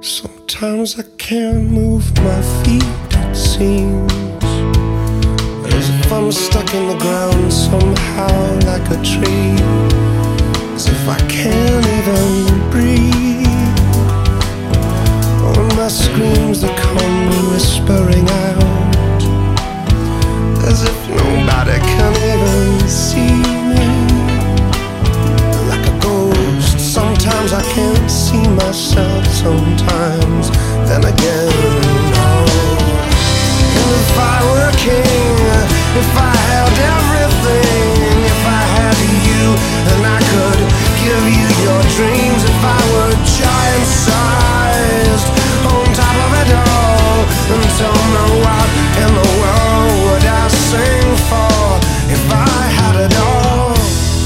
Sometimes I can't move my feet, it seems as if I'm stuck in the ground somehow, like a tree, as if I can't even breathe. When my screams, they come whispering out, as if nobody can even see me. Like a ghost, sometimes I can't see myself, sometimes, then again, oh. And if I were a king, if I held everything, if I had you, and I could give you your dreams, if I were giant-sized, on top of it all, and tell me what in the world would I sing for, if I had it all.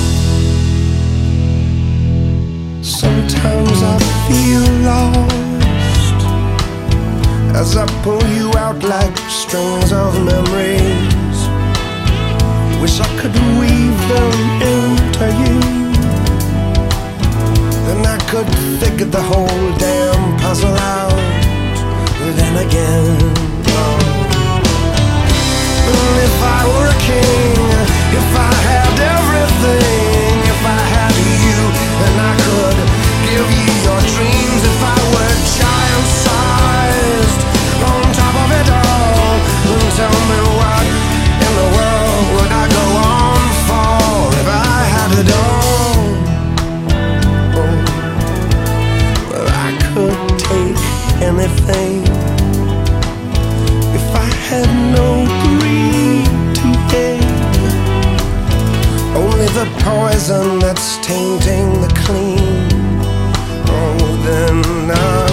Sometimes I feel lost as I pull you out like strings of memories. Wish I could weave them into you, then I could figure the whole damn puzzle out. Then again, oh. And if I were a king, if I had everything, if I had you, and I could give you your dreams, if I were giant-sized, on top of it all, then tell me what in the world would I go on for, if I had it all. Oh. Well, I could take anything if I had no greed to gain, only the poison that's tainting the clean. Oh, then I